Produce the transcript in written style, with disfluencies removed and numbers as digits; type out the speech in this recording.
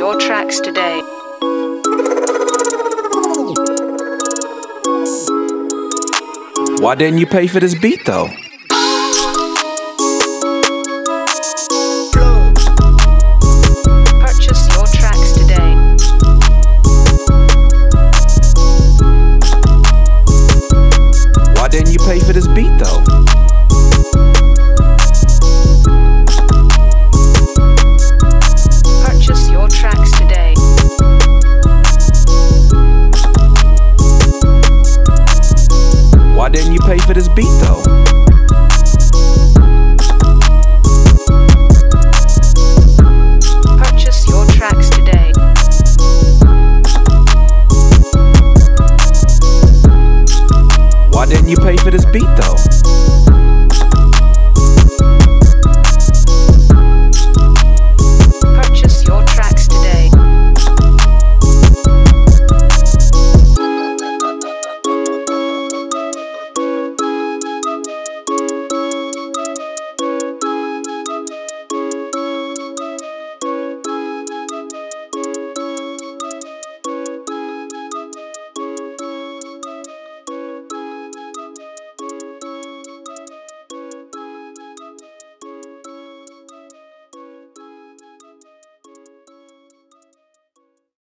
your tracks today. Why didn't you pay for this beat though? Purchase your tracks today. Why didn't you pay for this beat though? Purchase your tracks today. Why didn't you pay for this beat though?